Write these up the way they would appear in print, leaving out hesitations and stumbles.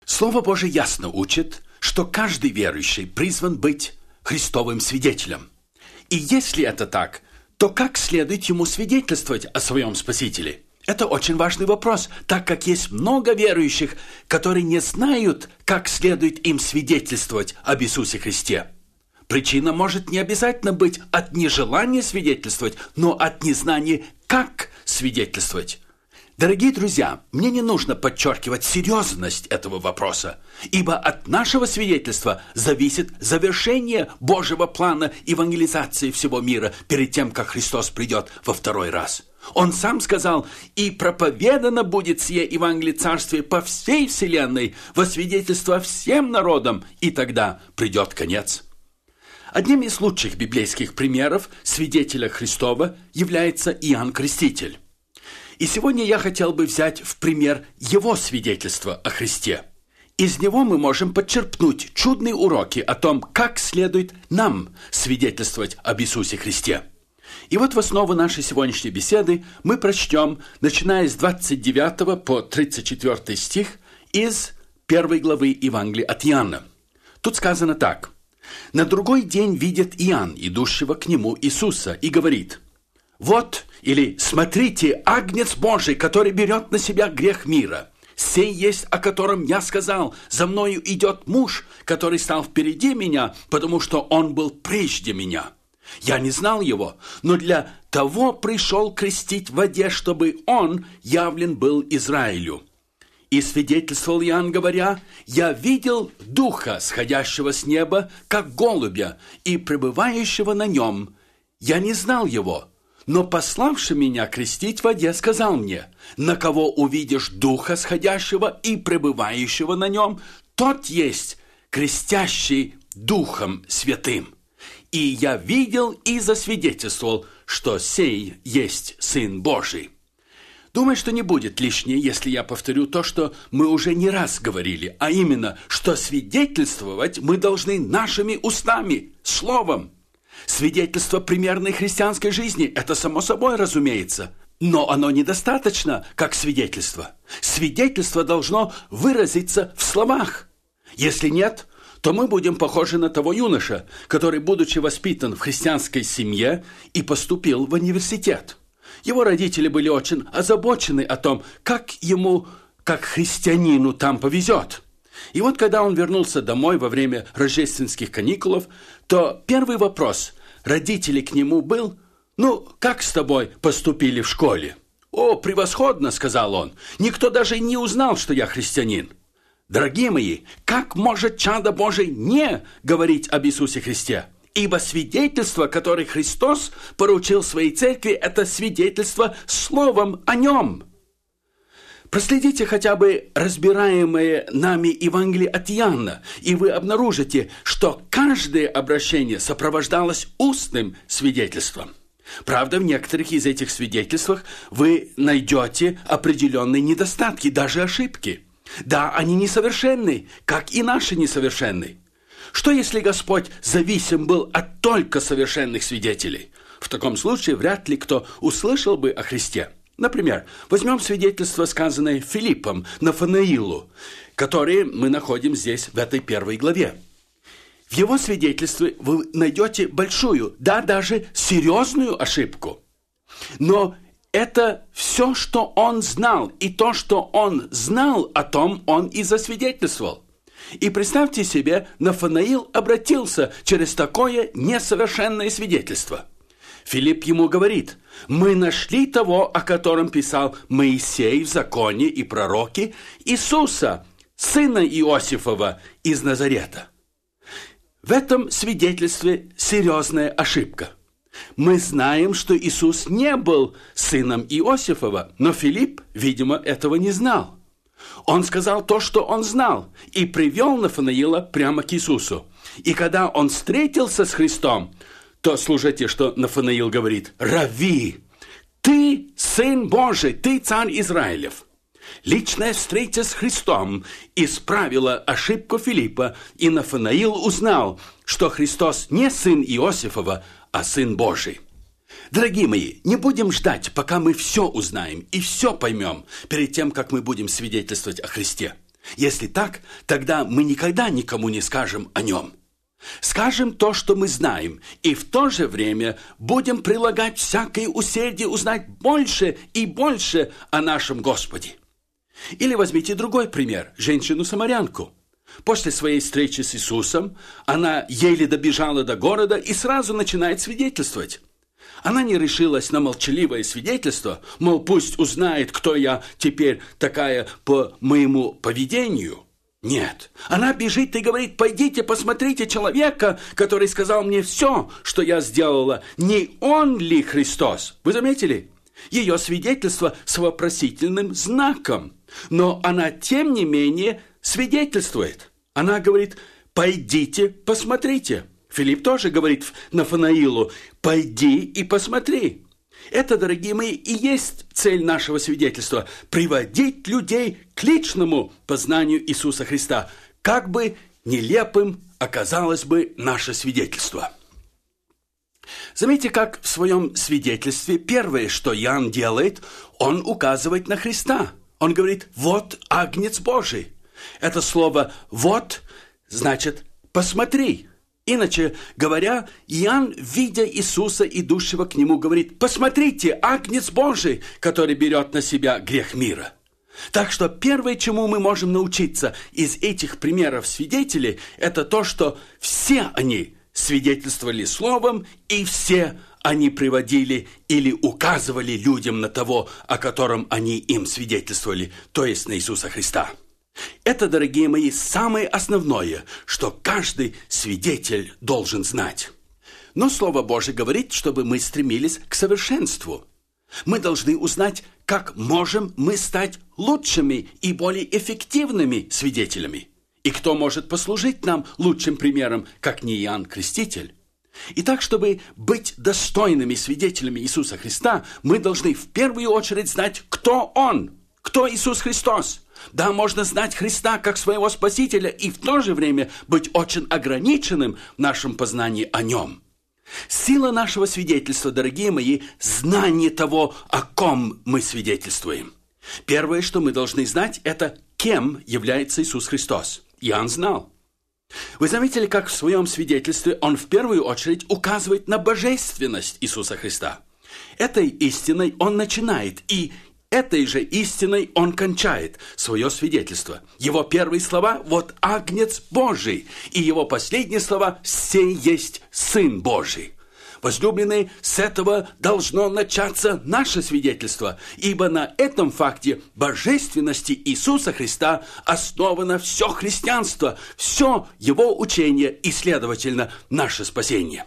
Слово Божие ясно учит, что каждый верующий призван быть Христовым свидетелем. И если это так, то как следует ему свидетельствовать о своем Спасителе? Это очень важный вопрос, так как есть много верующих, которые не знают, как следует им свидетельствовать об Иисусе Христе. Причина может не обязательно быть от нежелания свидетельствовать, но от незнания, как свидетельствовать. Дорогие друзья, мне не нужно подчеркивать серьезность этого вопроса, ибо от нашего свидетельства зависит завершение Божьего плана евангелизации всего мира перед тем, как Христос придет во второй раз. Он сам сказал: «И проповедано будет сие Евангелие Царствия по всей вселенной во свидетельство всем народам, и тогда придет конец». Одним из лучших библейских примеров свидетеля Христова является Иоанн Креститель. И сегодня я хотел бы взять в пример его свидетельство о Христе. Из него мы можем подчерпнуть чудные уроки о том, как следует нам свидетельствовать об Иисусе Христе. И вот в основу нашей сегодняшней беседы мы прочтем, начиная с 29 по 34 стих из 1 главы Евангелия от Иоанна. Тут сказано так. «На другой день видит Иоанн, идущего к нему Иисуса, и говорит: вот, или смотрите, Агнец Божий, который берет на себя грех мира. Сей есть, о котором я сказал: за мною идет муж, который стал впереди меня, потому что он был прежде меня. Я не знал его, но для того пришел крестить в воде, чтобы он явлен был Израилю. И свидетельствовал Иоанн, говоря: я видел Духа, сходящего с неба, как голубя, и пребывающего на нем. Я не знал его, но пославший меня крестить в воде сказал мне: на кого увидишь Духа сходящего и пребывающего на нем, тот есть крестящий Духом Святым. И я видел и засвидетельствовал, что сей есть Сын Божий». Думаю, что не будет лишнее, если я повторю то, что мы уже не раз говорили, а именно, что свидетельствовать мы должны нашими устами, словом. Свидетельство примерной христианской жизни – это само собой разумеется, но оно недостаточно, как свидетельство. Свидетельство должно выразиться в словах. Если нет, то мы будем похожи на того юноша, который, будучи воспитан в христианской семье, и поступил в университет. Его родители были очень озабочены о том, как ему, как христианину, там повезет. И вот когда он вернулся домой во время рождественских каникул, то первый вопрос родителей к нему был: «Ну, как с тобой поступили в школе?» «О, превосходно», — сказал он, — «никто даже не узнал, что я христианин». Дорогие мои, как может чадо Божие не говорить об Иисусе Христе? Ибо свидетельство, которое Христос поручил своей церкви, это свидетельство словом о нем. Проследите хотя бы разбираемое нами Евангелие от Иоанна, и вы обнаружите, что каждое обращение сопровождалось устным свидетельством. Правда, в некоторых из этих свидетельствах вы найдете определенные недостатки, даже ошибки. Да, они несовершенны, как и наши несовершенны. Что если Господь зависим был от только совершенных свидетелей? В таком случае вряд ли кто услышал бы о Христе. Например, возьмем свидетельство, сказанное Филиппом Нафанаилу, которое мы находим здесь в этой 1 главе. В его свидетельстве вы найдете большую, да, даже серьезную ошибку. Но это все, что он знал, и то, что он знал, о том он и засвидетельствовал. И представьте себе, Нафанаил обратился через такое несовершенное свидетельство. Филипп ему говорит: «Мы нашли того, о котором писал Моисей в законе и пророки, Иисуса, сына Иосифова из Назарета». В этом свидетельстве серьезная ошибка. Мы знаем, что Иисус не был сыном Иосифова, но Филипп, видимо, этого не знал. Он сказал то, что он знал, и привел Нафанаила прямо к Иисусу. И когда он встретился с Христом, то слушайте, что Нафанаил говорит: «Рави, ты Сын Божий, ты Царь Израилев». Личная встреча с Христом исправила ошибку Филиппа, и Нафанаил узнал, что Христос не сын Иосифова, а Сын Божий. Дорогие мои, не будем ждать, пока мы все узнаем и все поймем, перед тем, как мы будем свидетельствовать о Христе. Если так, тогда мы никогда никому не скажем о нем. Скажем то, что мы знаем, и в то же время будем прилагать всякое усердие узнать больше и больше о нашем Господе. Или возьмите другой пример – женщину-самарянку. После своей встречи с Иисусом она еле добежала до города и сразу начинает свидетельствовать. Она не решилась на молчаливое свидетельство, мол, пусть узнает, кто я теперь такая по моему поведению. Нет, она бежит и говорит: пойдите, посмотрите человека, который сказал мне все, что я сделала. Не он ли Христос? Вы заметили? Ее свидетельство с вопросительным знаком. Но она, тем не менее, свидетельствует. Она говорит: пойдите, посмотрите. Филипп тоже говорит Нафанаилу: пойди и посмотри. Это, дорогие мои, и есть цель нашего свидетельства – приводить людей к личному познанию Иисуса Христа, как бы нелепым оказалось бы наше свидетельство. Заметьте, как в своем свидетельстве первое, что Иоанн делает, он указывает на Христа. Он говорит: вот Агнец Божий. Это слово «вот» значит «посмотри». Иначе говоря, Иоанн, видя Иисуса, идущего к нему, говорит: посмотрите, Агнец Божий, который берет на себя грех мира. Так что первое, чему мы можем научиться из этих примеров свидетелей, это то, что все они свидетельствовали словом, и все они приводили или указывали людям на того, о котором они им свидетельствовали, то есть на Иисуса Христа. Это, дорогие мои, самое основное, что каждый свидетель должен знать. Но Слово Божие говорит, чтобы мы стремились к совершенству. Мы должны узнать, как можем мы стать лучшими и более эффективными свидетелями. И кто может послужить нам лучшим примером, как не Иоанн Креститель. Итак, чтобы быть достойными свидетелями Иисуса Христа, мы должны в первую очередь знать, кто Он, кто Иисус Христос. Да, можно знать Христа как своего Спасителя и в то же время быть очень ограниченным в нашем познании о Нем. Сила нашего свидетельства, дорогие мои, знание того, о ком мы свидетельствуем. Первое, что мы должны знать, это кем является Иисус Христос. Иоанн знал. Вы заметили, как в своем свидетельстве он в первую очередь указывает на божественность Иисуса Христа. Этой истиной он начинает, и этой же истиной он кончает свое свидетельство. Его первые слова – «Вот Агнец Божий», и его последние слова – «Сей есть Сын Божий». Возлюбленные, с этого должно начаться наше свидетельство, ибо на этом факте божественности Иисуса Христа основано все христианство, все его учение и, следовательно, наше спасение.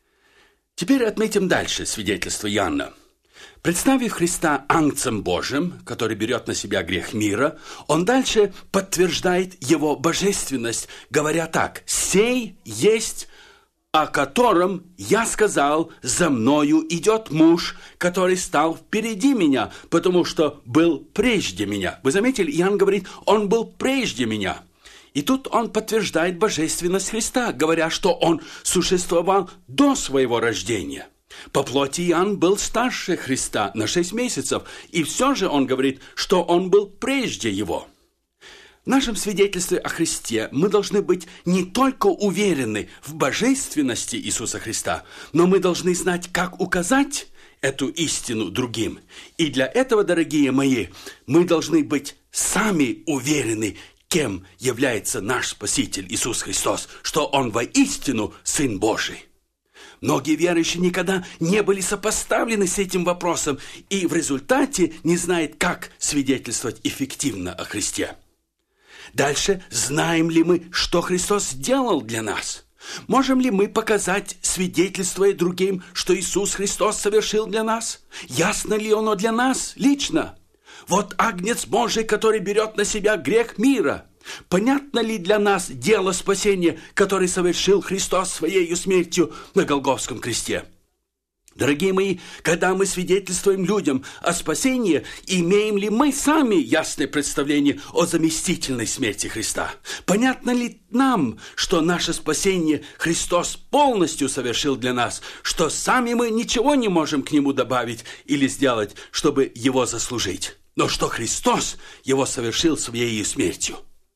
Теперь отметим дальше свидетельство Иоанна. Представив Христа Агнцем Божьим, который берет на себя грех мира, он дальше подтверждает его божественность, говоря так: «Сей есть, о котором я сказал, за мною идет муж, который стал впереди меня, потому что был прежде меня». Вы заметили, Иоанн говорит: он был прежде меня. И тут он подтверждает божественность Христа, говоря, что он существовал до своего рождения. По плоти Иоанн был старше Христа на 6 месяцев, и все же он говорит, что он был прежде его. В нашем свидетельстве о Христе мы должны быть не только уверены в божественности Иисуса Христа, но мы должны знать, как указать эту истину другим. И для этого, дорогие мои, мы должны быть сами уверены, кем является наш Спаситель Иисус Христос, что Он воистину Сын Божий. Многие верующие никогда не были сопоставлены с этим вопросом и в результате не знают, как свидетельствовать эффективно о Христе. Дальше, знаем ли мы, что Христос сделал для нас? Можем ли мы показать, свидетельствуя другим, что Иисус Христос совершил для нас? Ясно ли оно для нас лично? Вот Агнец Божий, который берет на себя грех мира. Понятно ли для нас дело спасения, которое совершил Христос своей смертью на Голгофском кресте? Дорогие мои, когда мы свидетельствуем людям о спасении, имеем ли мы сами ясное представление о заместительной смерти Христа? Понятно ли нам, что наше спасение Христос полностью совершил для нас, что сами мы ничего не можем к Нему добавить или сделать, чтобы Его заслужить, но что Христос Его совершил своей смертью?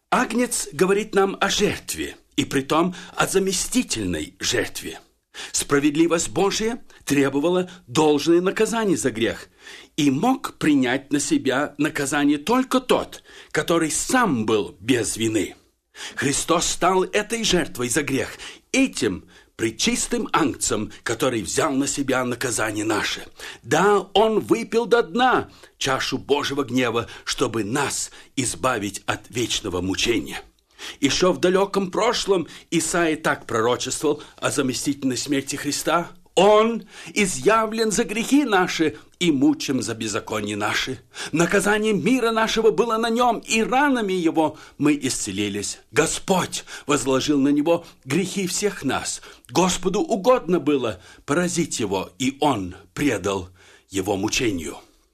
Агнец говорит нам о жертве, и притом о заместительной жертве. Справедливость Божия требовала должное наказание за грех, и мог принять на себя наказание только тот, который сам был без вины. Христос стал этой жертвой за грех, этим пречистым агнцем, который взял на себя наказание наше. Да, Он выпил до дна чашу Божьего гнева, чтобы нас избавить от вечного мучения. Еще в далеком прошлом Исаия так пророчествовал о заместительной смерти Христа. Он изъявлен за грехи наши и мучим за беззаконие наши. Наказание мира нашего было на нем, и ранами его мы исцелились. Господь возложил на него грехи всех нас. Господу угодно было поразить его, и он предал его мучению.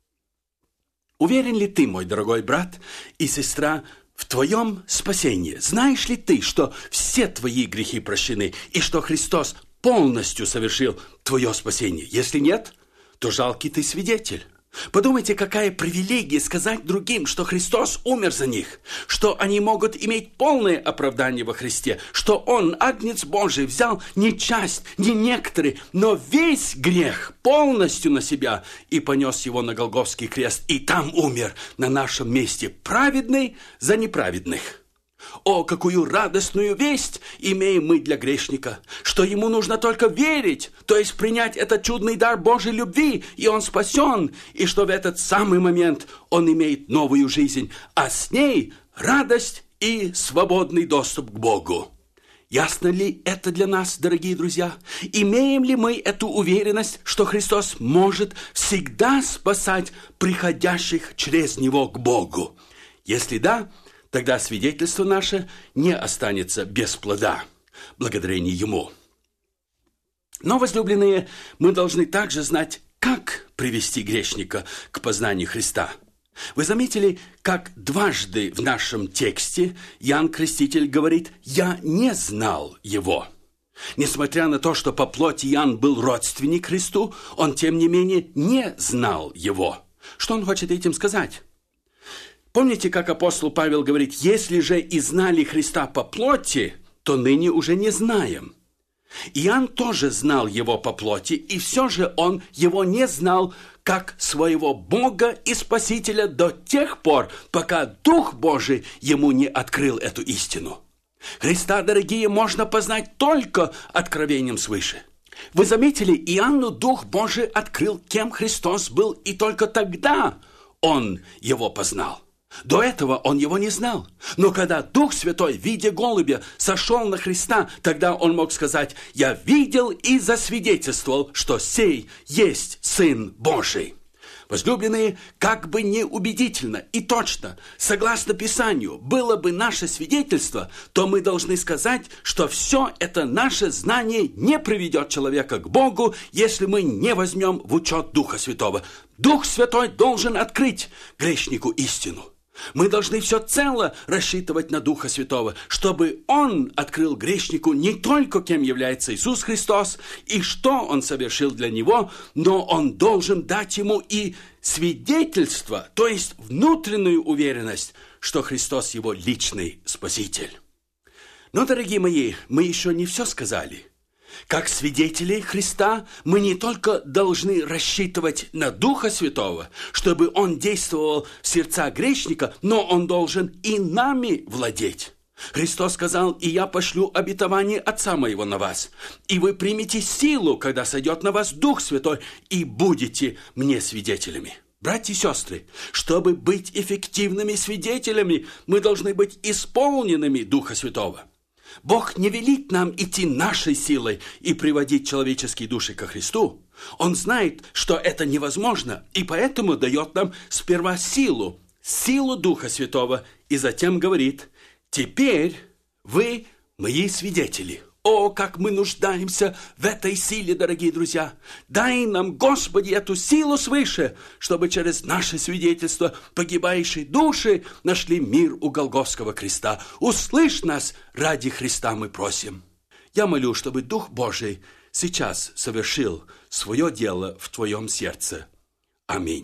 Уверен ли ты, мой дорогой брат и сестра, в твоем спасении? Знаешь ли ты, что все твои грехи прощены, и что Христос полностью совершил твое спасение? Если нет, то жалкий ты свидетель. Подумайте, какая привилегия сказать другим, что Христос умер за них, что они могут иметь полное оправдание во Христе, что Он, Агнец Божий, взял не часть, не некоторые, но весь грех полностью на себя и понес его на Голгофский крест, и там умер на нашем месте, праведный за неправедных. О, какую радостную весть имеем мы для грешника, что ему нужно только верить, то есть принять этот чудный дар Божьей любви, и он спасен, и что в этот самый момент он имеет новую жизнь, а с ней радость и свободный доступ к Богу. Ясно ли это для нас, дорогие друзья? Имеем ли мы эту уверенность, что Христос может всегда спасать приходящих через Него к Богу? Если да, тогда свидетельство наше не останется без плода, благодарение Ему. Но, возлюбленные, мы должны также знать, как привести грешника к познанию Христа. Вы заметили, как дважды в нашем тексте Иоанн Креститель говорит «Я не знал Его». Несмотря на то, что по плоти Иоанн был родственник Христу, он, тем не менее, не знал Его. Что он хочет этим сказать? Помните, как апостол Павел говорит, если же и знали Христа по плоти, то ныне уже не знаем. Иоанн тоже знал Его по плоти, и все же он Его не знал как своего Бога и Спасителя до тех пор, пока Дух Божий ему не открыл эту истину. Христа, дорогие, можно познать только откровением свыше. Вы заметили, Иоанну Дух Божий открыл, кем Христос был, и только тогда он Его познал. До этого он Его не знал. Но когда Дух Святой в виде голубя сошел на Христа, тогда он мог сказать: «Я видел и засвидетельствовал, что сей есть Сын Божий». Возлюбленные, как бы неубедительно и точно, согласно Писанию, было бы наше свидетельство, то мы должны сказать, что все это наше знание не приведет человека к Богу, если мы не возьмем в учет Духа Святого. Дух Святой должен открыть грешнику истину. Мы должны всецело рассчитывать на Духа Святого, чтобы Он открыл грешнику не только кем является Иисус Христос и что Он совершил для него, но Он должен дать ему и свидетельство, то есть внутреннюю уверенность, что Христос его личный Спаситель. Но, дорогие мои, мы еще не все сказали. Как свидетели Христа мы не только должны рассчитывать на Духа Святого, чтобы Он действовал в сердца грешника, но Он должен и нами владеть. Христос сказал: «И я пошлю обетование Отца Моего на вас, и вы примете силу, когда сойдет на вас Дух Святой, и будете мне свидетелями». Братья и сестры, чтобы быть эффективными свидетелями, мы должны быть исполненными Духа Святого. Бог не велит нам идти нашей силой и приводить человеческие души ко Христу. Он знает, что это невозможно, и поэтому дает нам сперва силу Духа Святого, и затем говорит: «Теперь вы мои свидетели». О, как мы нуждаемся в этой силе, дорогие друзья! Дай нам, Господи, эту силу свыше, чтобы через наше свидетельство погибающие души нашли мир у Голгофского креста. Услышь нас, ради Христа мы просим. Я молю, чтобы Дух Божий сейчас совершил свое дело в твоем сердце. Аминь.